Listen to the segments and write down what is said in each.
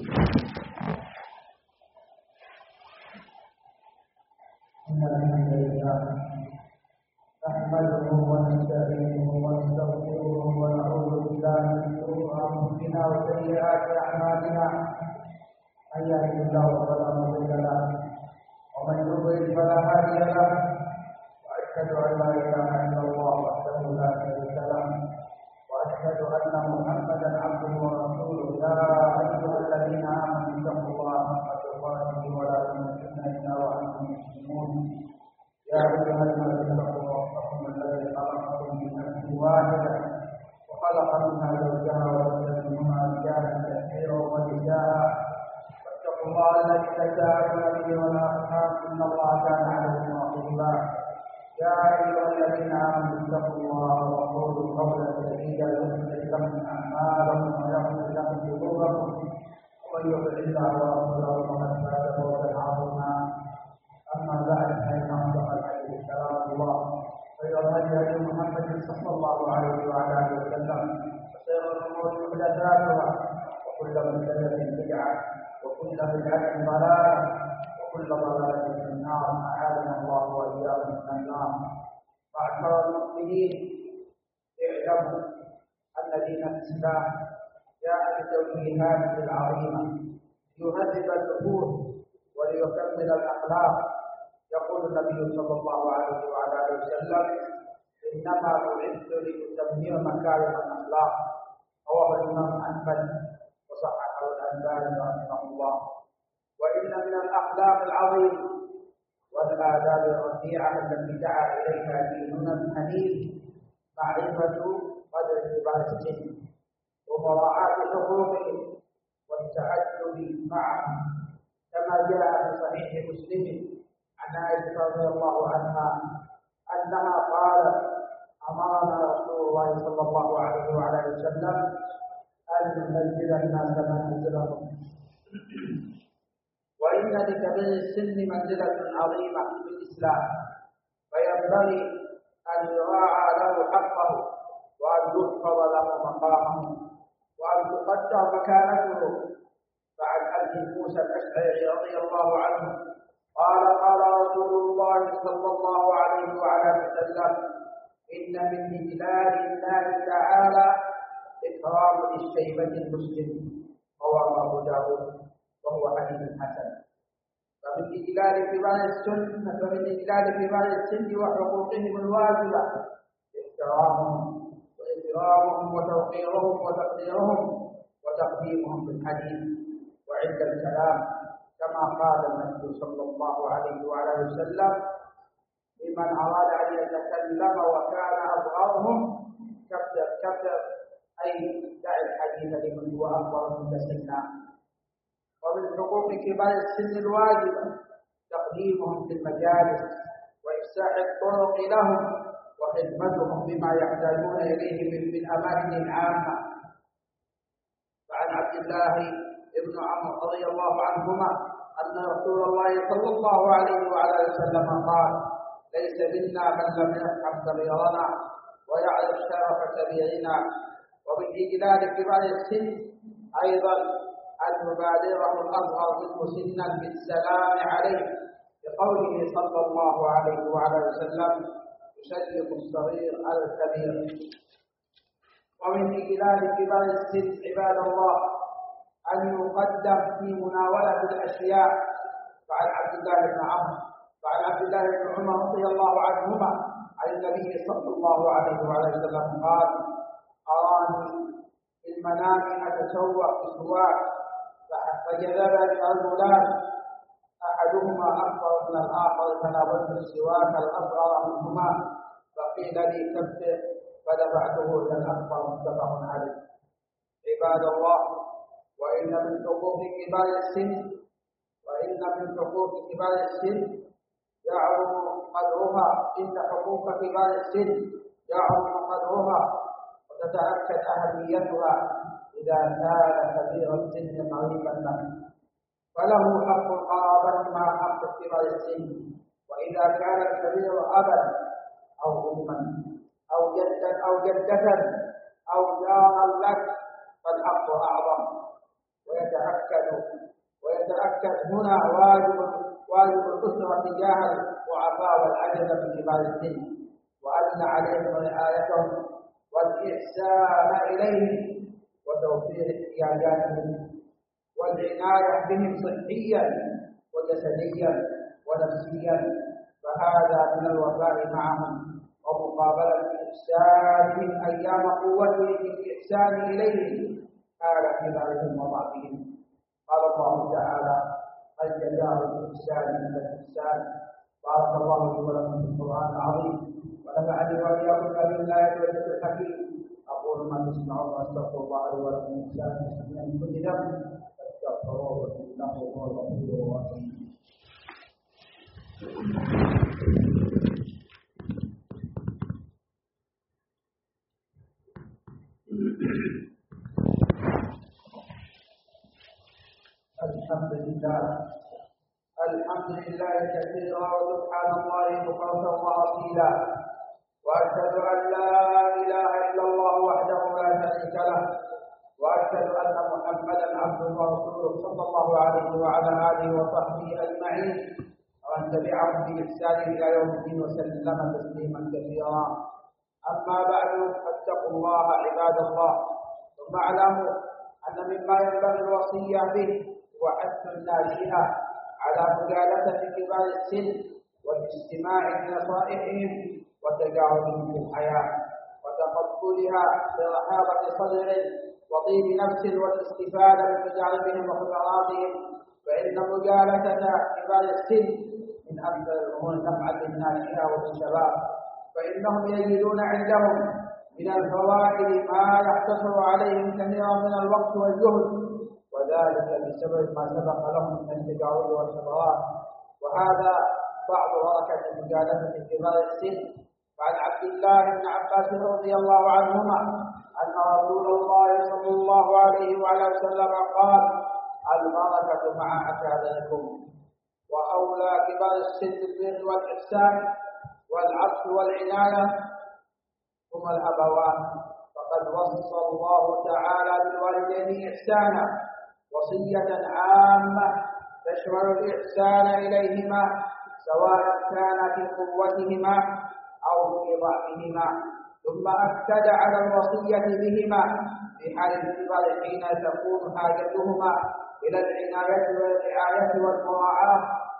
إن الحمد لله نحمده ونستعينه ونستغفره ونعوذ بالله من شرور أنفسنا وسيئات أعمالنا. من يهده الله فلا مضل له ومن يضلل فلا هادي له، وأشهد أن لا إله إلا الله وحده لا شريك له، وأشهد أن محمدا عبده ورسوله. يا أيها الذين آمنوا اتقوا الله حق تقاته ولا تموتن إلا وأنتم مسلمون. يا أيها الناس اتقوا ربكم الذي خلقكم من نفس واحدة وخلق منها زوجها وبث منهما رجالا كثيرا ونساء، واتقوا الله الذي تساءلون به والأرحام إن الله كان عليكم رقيبا. يا أيها الذين آمنوا اتقوا الله وقولوا قولا سديدا يصلح لكم أعمالكم ويغفر لكم ذنوبكم، ومن يطع الله ورسوله فقد فاز فوزا عظيما. أما بعد، فإن أصدق الحديث كلام الله، خير الهدي هدي محمد صلى الله عليه وعلى آله وسلم، وخير الأمور محدثاتها، وكل محدثة بدعة، وكل بدعة ضلالة، وكل ضلالة في النار. أعاذنا الله وإياكم من النار. معشر المؤمنين، اعلموا أن دين الإسلام جاء بتوجيهاته العظيمة ليهذب النفوس وليكمل الأخلاق. يقول النبي صلى الله عليه وعلى آله وسلم: إنما بعثت لأتمم مكارم الأخلاق. رواه الإمام أحمد وصححه الألباني رحمه الله. وإن من الأخلاق العظيمة والآداب الرفيعة التي دعا إليها ديننا الحنيف معرفة قدر كبار السن ومراعاة حقوقهم والتأدب معهم، كما جاء في صحيح مسلم عن عائشة رضي الله عنها أنها قالت: أمرنا رسول الله صلى الله عليه وعلى آله وسلم أن ننزل الناس منازلهم. وإن لكبير السن منزلة عظيمة في الإسلام، فينبغي أن يراعى له حقه، وأن يحفظ له مقامه، وأن تقدر مكانته. فعن أبي موسى الأشعري رضي الله عنه قال: قال رسول الله صلى الله عليه وعلى وسلم: إن من إجلال الله تعالى إكرام الشيبة المسلم. رواه أبو داود وهو حديث حسن. فمن إجلال كبار السن وحقوقهم الواجبة إكرامهم وتوقيرهم وتقديرهم وتقديمهم في الحديث وعند الكلام، كما قال النبي صلى الله عليه وعلى وسلم لمن أراد أن يتكلم وكان أصغرهم: كبر، أي دع الحديث لمن هو أكبر منك سنا. ومن حقوق كبار السن الواجبة تقديمهم في المجالس وإفساح الطرق لهم وخدمتهم بما يحتاجون إليه من الأماكن العامة. فعن عبد الله ابن عمرو رضي الله عنهما أن رسول الله صلى الله عليه وعلى وسلم قال: ليس منا من لم يرحم صغيرنا ويعرف شرف كبيرنا. ومن إجلال كبار السن أيضا أن يبادره الأصغر منه سنا بالسلام عليه، بقوله صلى الله عليه وعلى وسلم: يشرف الصغير على الكبير. ومن إجلال كبار السن عباد الله أن يقدم في مناولة الأشياء. فعن عبد الله بن عمر رضي الله عنهما عن النبي صلى الله عليه وسلم قال: أراني في المنام أتسوق بسواك، فجذبني رجلان أحدهما أكبر من الآخر، فناولت السواك الأصغر منهما، فقيل لي كبر، فدفعته إلى الأكبر. متفق عليه. عباد الله، وإن من حقوق كبار السن يعظم قدرها. إن حقوق كبار السن يعظم قدرها وتتأكد أهميتها إذا كان كبير السن قريبا له، فله حق القرابة مع حق كبار السن. وإذا كان الكبير أبا أو أما أو جدا أو جارا لك فالحق أعظم. ويتأكد هنا واجب الأسرة تجاه الضعفاء والعجزة في كبار السن، وأن عليهم رعايتهم والإحسان إليهم وتوفير احتياجاتهم والعناية بهم صحيا وجسديا ونفسيا، فهذا من الوفاء معهم ومقابلة إحسانهم أيام قوتهم بالإحسان إليهم حال كبارهم وضعفهم. قال الله تعالى: هل جزاء الإحسان إلا الإحسان. بارك الله لي ولكم في القرآن العظيم، ونفعني وإياكم بالآيات والذكر الحكيم. أقول ما تسمعون وأستغفر الله لي ولكم من كل ذنب فاستغفروه إنه هو الغفور الرحيم. الحمد لله كثيرا وسبحان الله بكرة وأصيلا، وأشهد أن لا إله إلا الله وحده لا شريك له، وأشهد أن محمدا عبده ورسوله صلى الله عليه وعلى آله وصحبه أجمعين ومن تبعهم بإحسان إلى يوم الدين وسلم تسليما كثيرا. أما بعد، فاتقوا الله عباد الله، ثم اعلموا أن مما ينبغي الوصية به وحث الناشئة على مجالسة كبار السن والاستماع لنصائحهم وتجاوبهم في الحياة وتقبلها برحابة صدر وطيب نفس والاستفادة من تجاربهم وخبراتهم، فإن مجالسة كبار السن من أكثر الأمور نفعا للناشئة والشباب، فإنهم يجدون عندهم من الفوائد ما يقتصر عليهم كثيرا من الوقت والجهد، وذلك بسبب ما سبق لهم من التجاوز والخبرات. وهذا بعض بركة مجالسة كبار السن. وعن عبد الله بن عباس رضي الله عنهما أن رسول الله صلى الله عليه وعلى وسلم قال: البركة مع أكابركم. وأولى كبار السن بالبر والإحسان والعطف والعناية هما الأبوان، فقد وصى الله تعالى بالوالدين إحسانا وصية عامة تشمل الإحسان إليهما سواء كان في قوتهما أو في ضعفهما، ثم أكد على الوصية بهما في حال الكبار حين تكون حاجتهما إلى العناية والرعاية والمراعاة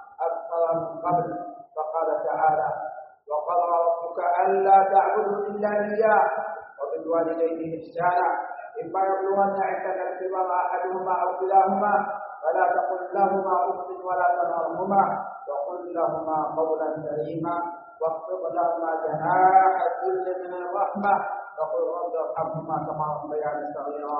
أكثر من قبل، فقال تعالى: وقضى ربك ألا تعبدوا إلا إياه وبالوالدين إحسانا، إما يبلغن عندك الكبر أحدهما أو كلاهما فلا تقل لهما أف ولا تنهرهما وقل لهما قولا كريما واخفض لهما جناح الذل من الرحمة وقل رب ارحمهما كما ربياني صغيرا.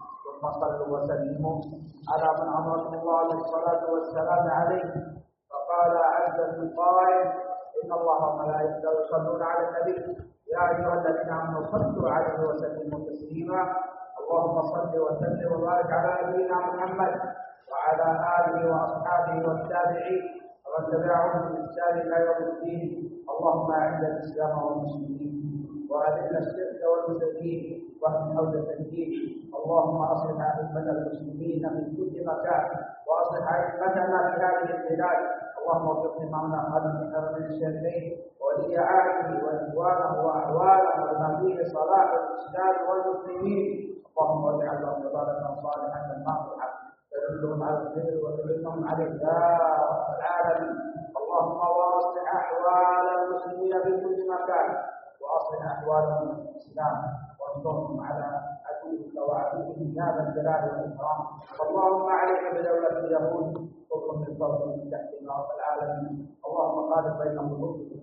ثم صلوا وسلموا على من أمركم الله بالصلاة والسلام عليه، فقال عز من قائل: إن الله وملائكته يصلون على النبي يا أيها الذين آمنوا صلوا عليه وسلموا تسليما. اللهم صل وسلم وبارك على نبينا محمد وعلى آله وأصحابه والتابعين ومن تبعهم بإحسان إلى يوم الدين. اللهم أعز الإسلام والمسلمين وأذل الشرك والمشركين واهد حوزة الدين. اللهم أصلح أئمة المسلمين من كل مكان وأصلح أئمتنا في هذه البلاد. اللهم وفق إمامنا خالد بن حرمين الشريفين وولي عهده وإخوانه وأحواله وما فيه صلاح الإسلام والمسلمين. اللهم واجعل لهم عبادة صالحة ناصحة تدلهم على الخير وتدلهم عليه يا رب العالمين. اللهم واصلح أحوال المسلمين في كل مكان وأصلح أحوالهم في الإسلام وانصرهم على عدوك وعدوهم يا ذا الجلال والإكرام. اللهم عليك بدولة اليهود وكن من فضل من تحتنا رب العالمين. اللهم خالف بين قلوبهم،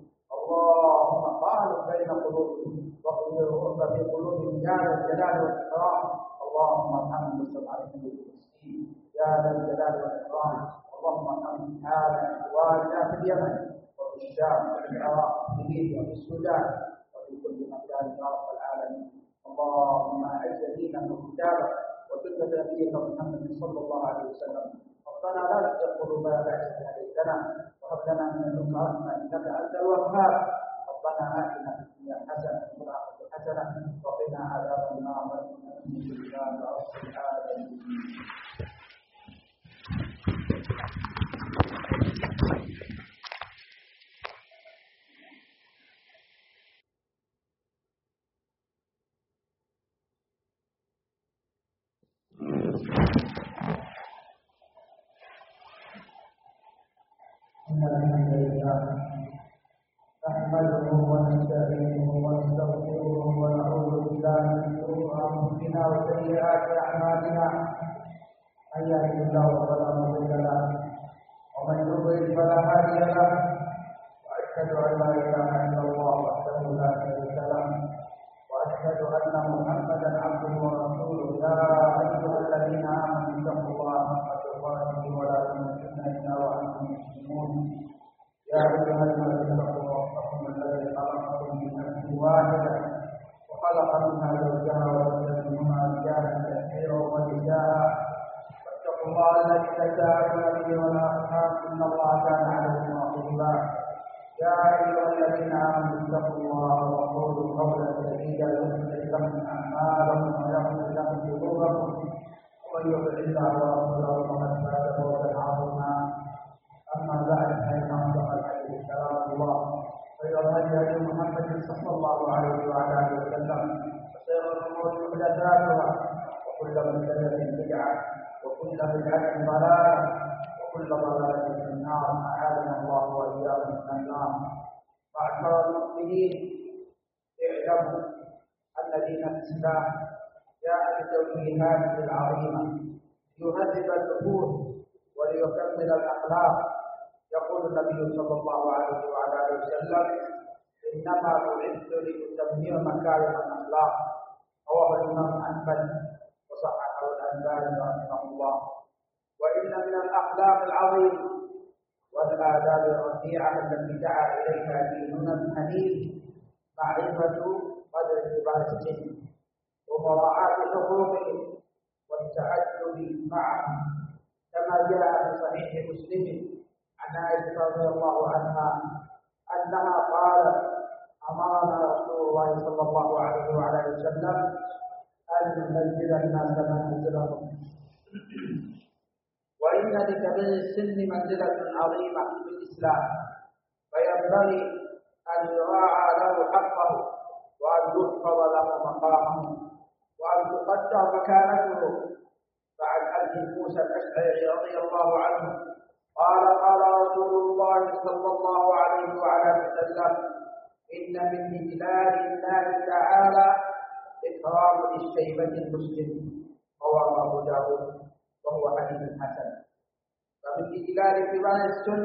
اللهم خالف بين قلوبهم واقض الرؤوس في قلوبهم يا ذا الجلال والإكرام. اللهم ارحمهم بالصبر عليهم بالمسكين يا ذا الجلال والإكرام. اللهم ارحم حال إخواننا في اليمن وفي الشام وفي العراق وفي ليبيا وفي السودان وفي كل مكان يا رب العالمين. اللهم أعز دينك وكتابك وسنة نبيك محمد صلى الله عليه وسلم. ربنا لا تزغ قلوبنا بعد إذ هديتنا وهب لنا من لدنك رحمة إنك أنت الوهاب. ربنا آتنا في الدنيا حسنة وفي الآخرة حسنة وقنا عذاب النار. لله رب العالمين. إن الحمد لله نحمده ونستعينه ونستغفره ونعوذ بالله من شرور أنفسنا وسيئات أعمالنا. من يهده الله فلا مضل له ومن يضلل فلا هادي له. وأشهد أن لا إله إلا الله وحده لا شريك له وأشهد أن محمدا عبده ورسوله. يا أيها الذين آمنوا اتقوا الله حق تقاته ولا تموتن إلا وأنتم مسلمون. يا أيها الناس اتقوا ربكم الذي خلقكم من نفس واحدة وخلق منها زوجها وبث منهما رجالا كثيرا ونساء. واتقوا الله الذي تساءلون به والأرحام إن الله كان عليكم رقيبا. يا أيها الذين آمنوا اتقوا الله وقولوا قولا سديدا يصلح لكم أعمالكم ويغفر لكم ذنوبكم ومن يطع الله ورسوله فقد فاز فوزا عظيما. أما بعد فإن أصدق الحديث كلام الله خير الهدي محمد صلى الله عليه وعلى آله وسلم وخير الأمور محدثاتها وكل محدثة بدعة وكل بدعة ضلالة وكل ضلالة في النار. أعاذنا الله وإياكم من النار. معشر المؤمنين، اعلموا أن دين الإسلام جاء بتوجيهاته العظيمة ليهذب النفوس وليكمل الأخلاق. يقول النبي صلى الله عليه وعلى آله وسلم: إنما بعثت لأتمم مكارم الأخلاق. رواه الإمام أحمد وصححه الألباني رحمه الله. وإن من الأخلاق العظيمة والآداب الرفيعة التي دعا إليها ديننا الحنيف معرفة قدر كبار السن ومراعاة حقوقهم والتأدب معهم، كما جاء في صحيح مسلم عن عائشة رضي الله عنها أنها قالت: أمرنا رسول الله صلى الله عليه وعلى آله وسلم أن ننزل الناس منازلهم. وإن لكبير السن منزلة عظيمة في الإسلام، فينبغي أن يراعى له حقه وأن يحفظ له مقامه وأن تقدر مكانته. فعن أبي موسى الأشعري رضي الله عنه قال: قال رسول الله صلى الله عليه وعلى آله وسلم: إن من إجلال الله تعالى إكرام للشيبة المسلم. رواه أبو داود وهو حديث حسن. فمن إجلال كبار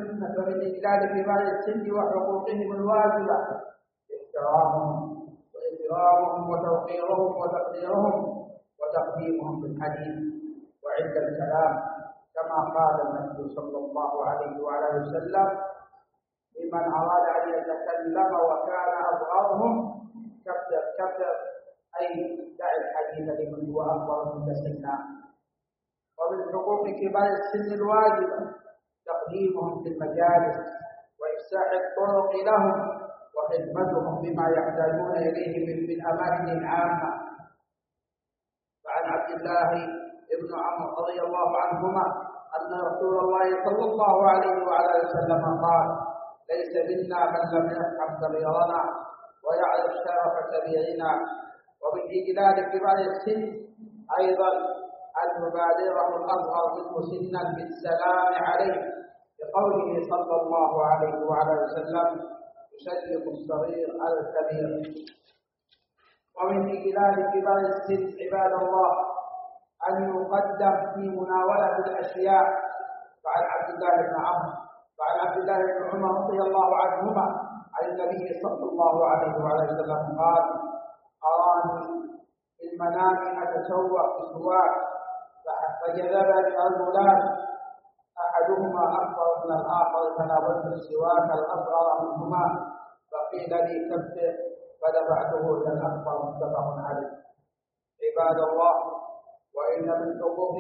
السن وحقوقهم الواجبة احترامهم وإكرامهم وتوقيرهم وتقديرهم وتقديمهم بالحديث وعند الكلام، كما قال النبي صلى الله عليه وعلى آله وسلم لمن أراد أن يتكلم وكان أصغرهم: كبر أي دع الحديث لمن هو أكبر منك سنا. ومن حقوق كبار السن الواجبة تقديمهم في المجالس وإفساح الطرق لهم وخدمتهم بما يحتاجون إليه في الأماكن العامة. فعن عبد الله ابن عمرو رضي الله عنهما أن رسول الله صلى الله عليه وعلى آله وسلم قال: ليس منا من لم يرحم صغيرنا ويعرف شرف كبيرنا. ومن إجلال كبار السن أيضا أن يبادره الأصغر منه سنا بالسلام عليه، بقوله صلى الله عليه وعلى آله وسلم: يشرف الصغير على الكبير. ومن إجلال كبار السن عباد الله أن يقدم في مناولة الأشياء. فعن عبد الله بن عمر رضي الله عنهما عن النبي صلى الله عليه وعلى وسلم قال: أراني في المنام أتسوق بسواك فجذبني رجلان أحدهما أكبر من الآخر فناولت السواك الأصغر منهما فقيل لي كبر فدفعته إلى الأكبر. متفق عليه. عباد الله، وإن من حقوق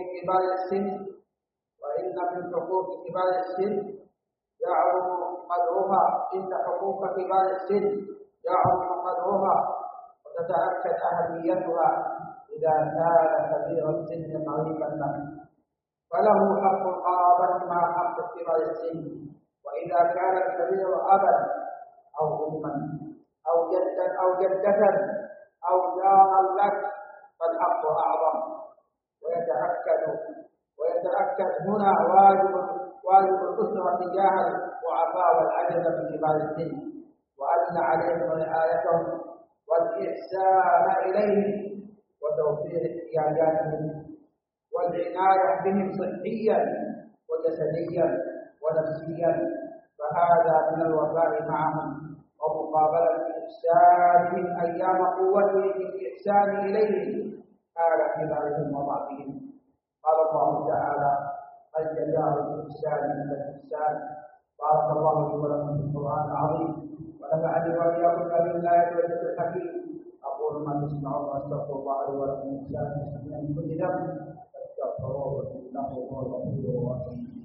كبار السن يعظم قدرها. إن حقوق كبار السن يعظم قدرها وتتأكد أهميتها إذا كان كبير السن قريبا له، فله حق القرابة مع حق كبار السن. وإذا كان الكبير أبا أو أما أو جدا أو جدة أو جارا لك فالحق أعظم. ويتأكد هنا واجب الأسرة تجاه الضعفاء والعجز من كبار السن، وأن عليهم رعايتهم والإحسان إليهم وتوفير احتياجاتهم والعناية بهم صحيا وجسديا ونفسيا، فهذا من الوفاء معهم ومقابلة إحسانهم أيام قوتهم بالإحسان إليهم حال كبارهم وضعفهم. قال الله تعالى: هل جزاء الإحسان إلا الإحسان. بارك الله لي ولكم في القرآن العظيم، ونفعني وإياكم بالآيات والذكر الحكيم. أقول ما تسمعون وأستغفر الله لي ولكم من كل ذنب فاستغفروه إنه هو الغفور الرحيم.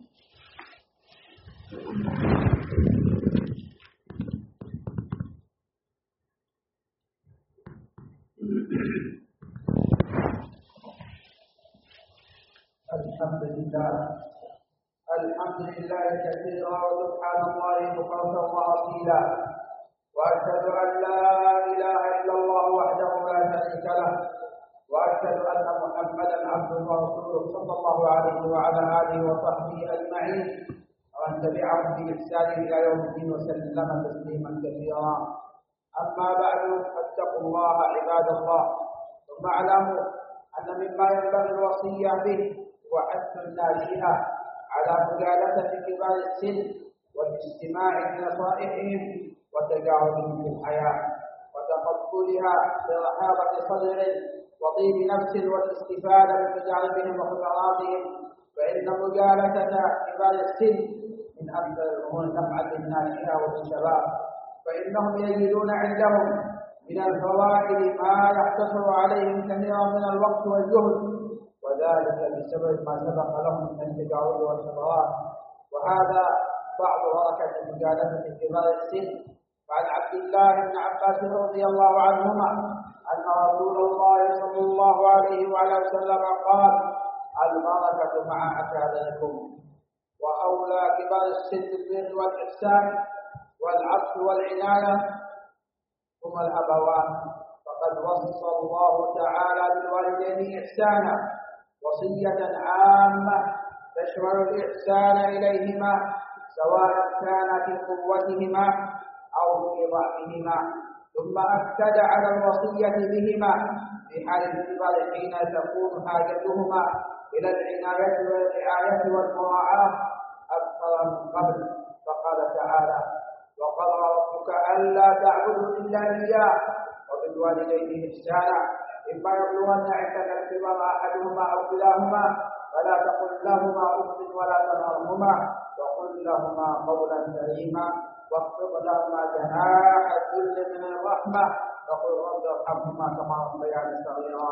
الحمد لله كثيرا وسبحان الله بكرة وأصيلا، وأشهد أن لا إله إلا الله وحده لا شريك له، وأشهد أن محمدا عبده ورسوله صلى الله عليه وعلى آله وصحبه أجمعين ومن تبعهم بإحسان إلى يوم الدين وسلم تسليما كثيرا. أما بعد، فاتقوا الله عباد الله، ثم اعلموا أن مما ينبغي الوصية به هو حث الناشئة على مجالسة كبار السن والاستماع لنصائحهم وتجاوبهم في الحياة وتقبلها برحابة صدر وطيب نفس والاستفادة من تجاربهم وخبراتهم، فإن مجالسة كبار السن من أكثر الأمور نفعا للناشئة والشباب، فإنهم يجدون عندهم من الفوائد ما يقتصر عليهم كثيرا من الوقت والجهد، وذلك بسبب ما سبق لهم من التجاوز والخبرات. وهذا بعض بركة مجالسة كبار السن. وعن عبد الله بن عباس رضي الله عنهما أن رسول الله صلى الله عليه وعلى وسلم قال: البركة مع أكابركم. وأولى كبار السن بالبر والإحسان والعطف والعناية هما الأبوان، فقد وصى الله تعالى بالوالدين إحسانا وصية عامة تشمل الإحسان إليهما سواء كان في قوتهما أو في ضعفهما، ثم أكد على الوصية بهما في حال الكبار حين تكون حاجتهما إلى العناية والرعاية والمراعاة أكثر من قبل، فقال تعالى: وقضى ربك ألا تعبدوا إلا إياه وبالوالدين إحسانا، إما يبلغن عندك الكبر أحدهما أو كلاهما فلا تقل لهما أف ولا تنهرهما وقل لهما قولا كريما واخفض لهما جناح الذل من الرحمة وقل رب ارحمهما كما ربياني صغيرا.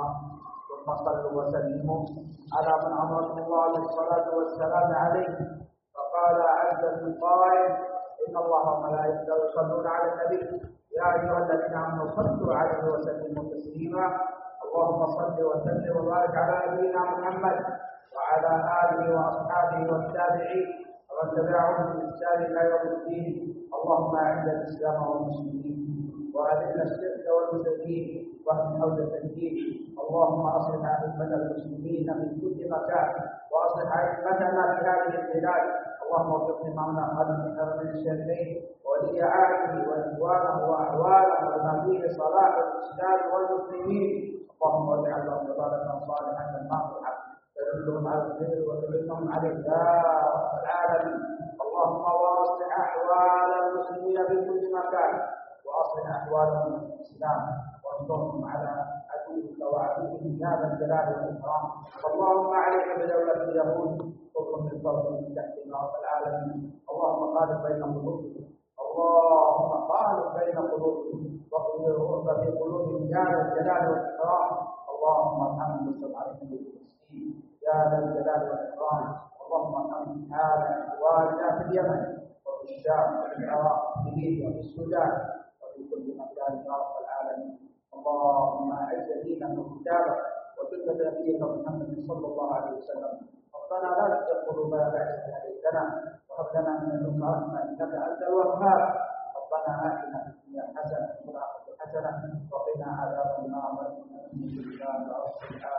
ثم صلوا وسلموا على من أمركم الله بالصلاة والسلام عليه، فقال عز من قائل: إن الله وملائكته يصلون على النبي يا أيها الذين آمنوا صلوا عليه وسلموا تسليما. اللهم صل وسلم وبارك على نبينا محمد وعلى آله وأصحابه والتابعين ومن تبعهم بإحسان إلى يوم الدين. اللهم أعز الإسلام والمسلمين وأذل الشرك والمشركين واهد حوزة الدين. اللهم أصلح أئمة المسلمين من كل مكان وأصلح أئمتنا في هذه البلاد. اللهم وفق إمامنا خالد بن حرمين الشريفين وولي عهده وإخوانه وأحواله وما فيه صلاح الإسلام والمسلمين. اللهم واجعل لهم عبادة صالحة ناصحة تدلهم على الخير وتدلهم عليه يا رب العالمين. اللهم واصلح أحوال المسلمين في كل مكان وأصلح أحوالهم في الإسلام وانصرهم على عدوك وعدوهم يا ذا الجلال والإكرام. اللهم عليك بدولة اليهود وكن بالفضل من تحتنا رب العالمين. اللهم خالف بين قلوبهم، اللهم خالف بين قلوبهم واقضي الرعب في قلوبهم يا ذا الجلال والإكرام. اللهم ارحمهم واستر عليهم بالمسكين يا ذا الجلال والإكرام. اللهم ارحم حال إخواننا في اليمن وفي الشام وفي العراق وفي ليبيا وفي السودان وفي كل مكان يا رب العالمين. اللهم أعز دينك وكتابك وسنة نبيك محمد صلى الله عليه وسلم. ربنا لا تزغ قلوبنا بعد إذ هديتنا وهب لنا من لدنك رحمة إنك أنت الوهاب. ربنا آتنا في الدنيا حسنة وفي الآخرة حسنة وقنا عذاب النار.